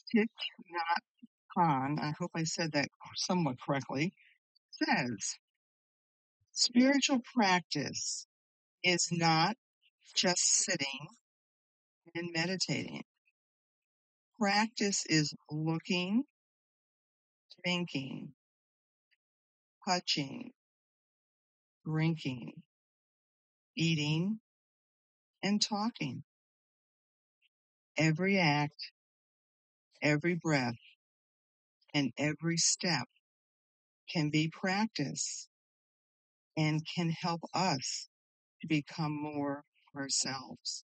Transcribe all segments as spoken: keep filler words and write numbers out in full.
Thich Nhat Hanh, I hope I said that somewhat correctly, says spiritual practice is not just sitting and meditating. Practice is looking, thinking, touching, drinking, eating, and talking. Every act, every breath, and every step can be practice and can help us to become more ourselves.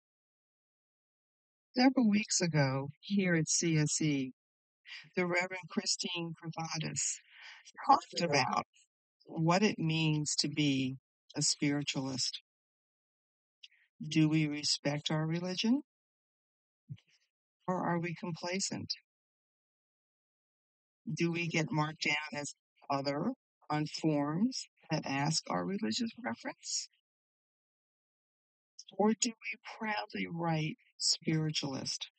Several weeks ago, here at C S E, the Reverend Christine Kravatis talked about what it means to be a spiritualist. Do we respect our religion, or are we complacent? Do we get marked down as other on forms that ask our religious preference? Or do we proudly write spiritualist?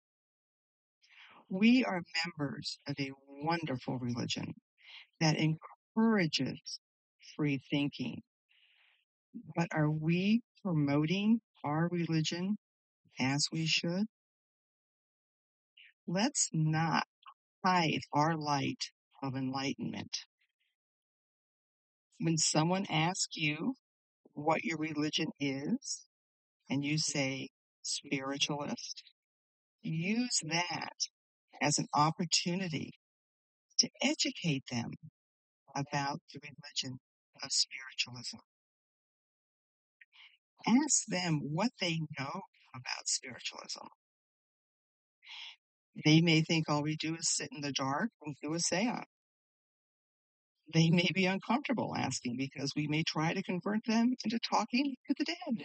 We are members of a wonderful religion that encourages free thinking. But are we promoting our religion as we should? Let's not hide our light of enlightenment. When someone asks you what your religion is, and you say spiritualist, use that as an opportunity to educate them about the religion of spiritualism. Ask them what they know about spiritualism. They may think all we do is sit in the dark and do a seance. They may be uncomfortable asking because we may try to convert them into talking to the dead.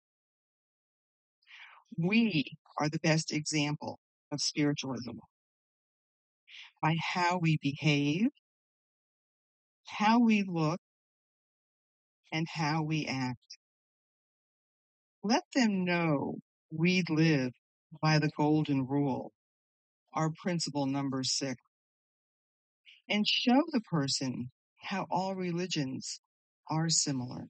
We are the best example of spiritualism by how we behave, how we look, and how we act. Let them know we live by the golden rule, our principle number six, and show the person how all religions are similar.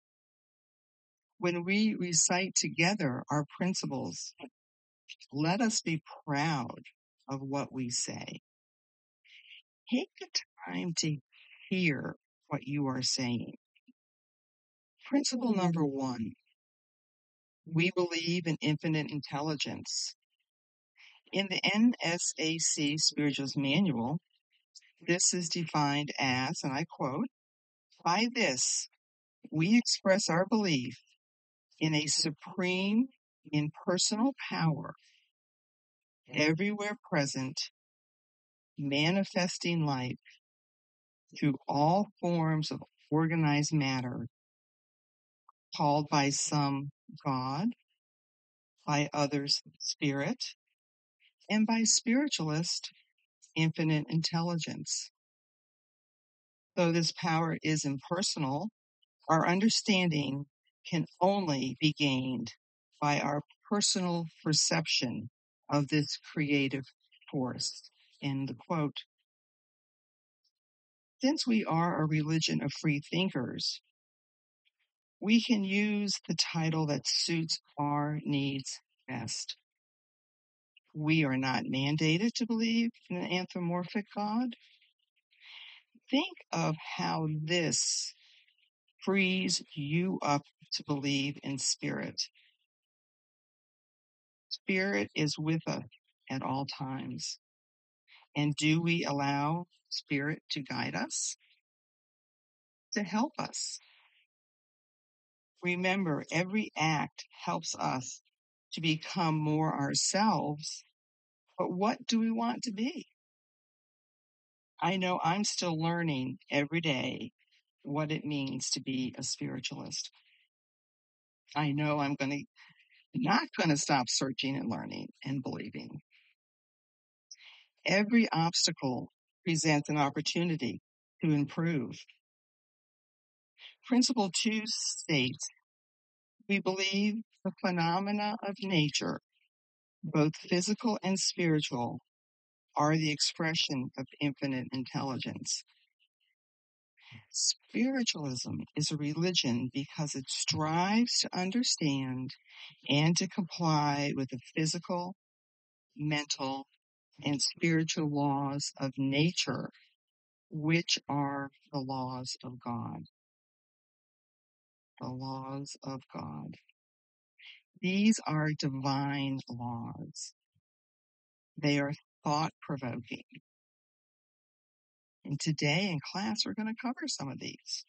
When we recite together our principles, let us be proud of what we say. Take the time to hear what you are saying. Principle number one, we believe in infinite intelligence. In the N S A C Spiritualist Manual, this is defined as, and I quote, by this, we express our belief in a supreme impersonal power, everywhere present, manifesting life through all forms of organized matter, called by some God, by others spirit, and by spiritualists infinite intelligence. Though this power is impersonal, our understanding can only be gained by our personal perception of this creative force. End quote. Since we are a religion of free thinkers, we can use the title that suits our needs best. We are not mandated to believe in an anthropomorphic God. Think of how this frees you up to believe in spirit. Spirit is with us at all times. And do we allow spirit to guide us, to help us? Remember, every act helps us to become more ourselves, but what do we want to be? I know I'm still learning every day what it means to be a spiritualist. I know I'm going to not going to stop searching and learning and believing. Every obstacle presents an opportunity to improve. Principle two states, we believe the phenomena of nature, both physical and spiritual, are the expression of infinite intelligence. Spiritualism is a religion because it strives to understand and to comply with the physical, mental, and spiritual laws of nature, which are the laws of God. The laws of God. These are divine laws. They are thought-provoking. And today in class, we're going to cover some of these.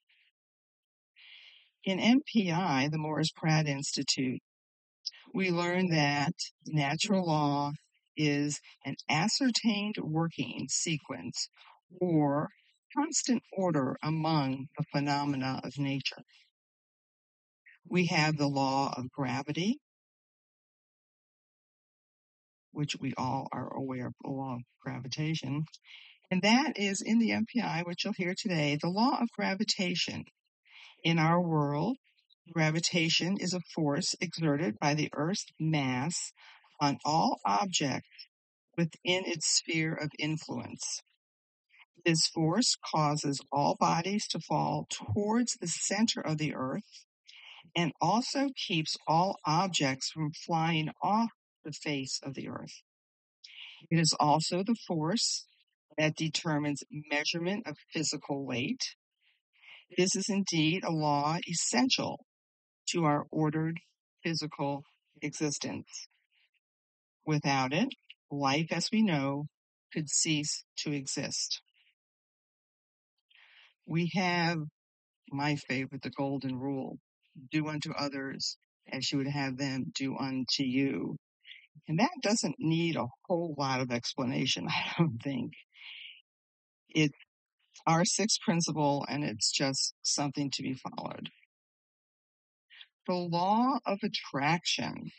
In M P I, the Morris Pratt Institute, we learn that natural law is an ascertained working sequence or constant order among the phenomena of nature. We have the law of gravity, which we all are aware of, the law of gravitation. And that is in the M P I, which you'll hear today, the law of gravitation. In our world, gravitation is a force exerted by the Earth's mass on all objects within its sphere of influence. This force causes all bodies to fall towards the center of the Earth and also keeps all objects from flying off the face of the Earth. It is also the force that determines measurement of physical weight. This is indeed a law essential to our ordered physical existence. Without it, life as we know could cease to exist. We have my favorite, the golden rule: do unto others as you would have them do unto you. And that doesn't need a whole lot of explanation, I don't think. It's our sixth principle, and it's just something to be followed. The law of attraction.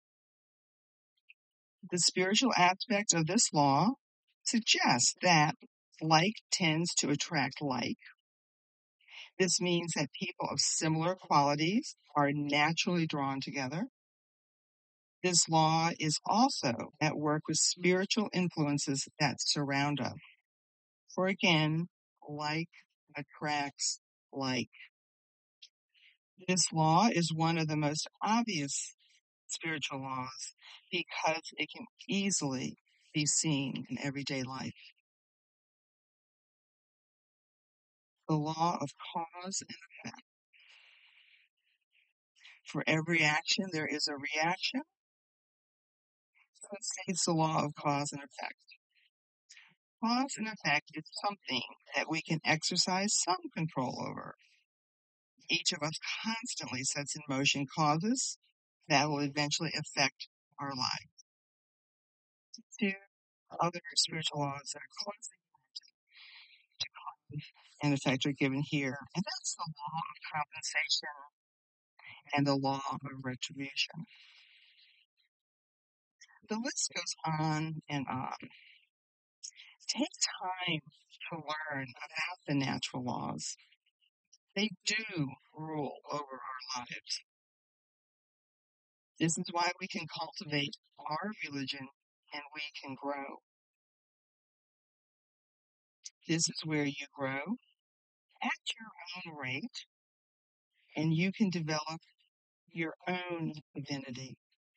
The spiritual aspect of this law suggests that like tends to attract like. This means that people of similar qualities are naturally drawn together. This law is also at work with spiritual influences that surround us. For again, like attracts like. This law is one of the most obvious spiritual laws because it can easily be seen in everyday life. The law of cause and effect. For every action, there is a reaction. So it states the law of cause and effect. Cause and effect is something that we can exercise some control over. Each of us constantly sets in motion causes that will eventually affect our lives. Two other spiritual laws that are closely connected to cause and effect are given here, and that's the law of compensation and the law of retribution. The list goes on and on. Take time to learn about the natural laws. They do rule over our lives. This is why we can cultivate our religion and we can grow. This is where you grow at your own rate and you can develop your own divinity.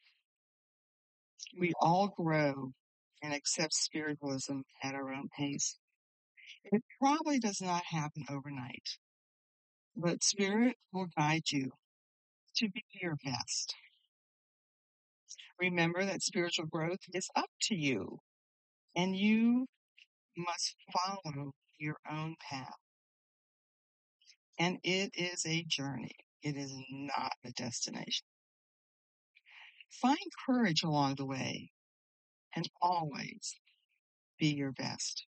We all grow and accept spiritualism at our own pace. It probably does not happen overnight, but Spirit will guide you to be your best. Remember that spiritual growth is up to you, and you must follow your own path. And it is a journey. It is not a destination. Find courage along the way and always be your best.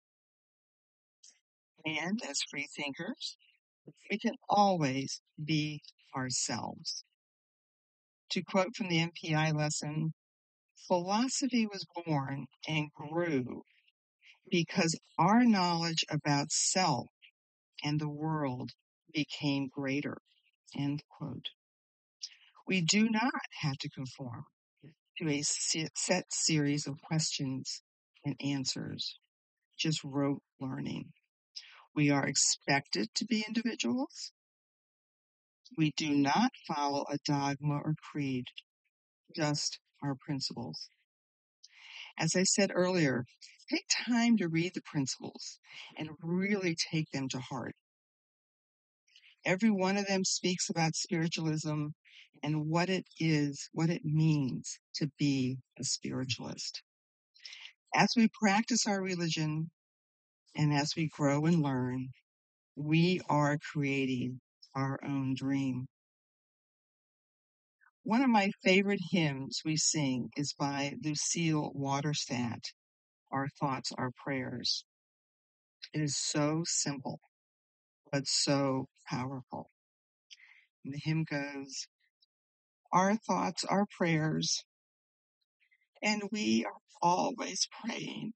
And as free thinkers, we can always be ourselves. To quote from the M P I lesson, philosophy was born and grew because our knowledge about self and the world became greater. End quote. We do not have to conform to a set series of questions and answers, just rote learning. We are expected to be individuals. We do not follow a dogma or creed, just our principles. As I said earlier, take time to read the principles and really take them to heart. Every one of them speaks about spiritualism and what it is, what it means to be a spiritualist. As we practice our religion and as we grow and learn, we are creating our own dream. One of my favorite hymns we sing is by Lucille Waterstadt, Our Thoughts, Our Prayers. It is so simple, but so powerful. And the hymn goes, our thoughts are prayers, and we are always praying.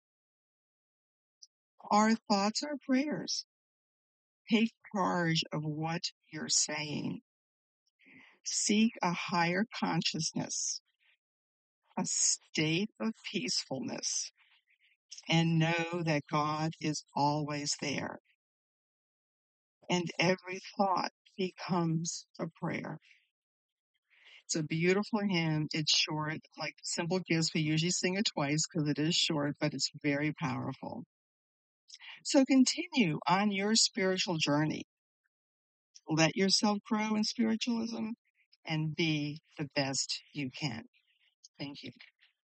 Our thoughts are prayers. Take charge of what you're saying. Seek a higher consciousness, a state of peacefulness, and know that God is always there. And every thought becomes a prayer. It's a beautiful hymn. It's short, like Simple Gifts. We usually sing it twice because it is short, but it's very powerful. So continue on your spiritual journey. Let yourself grow in spiritualism and be the best you can. Thank you.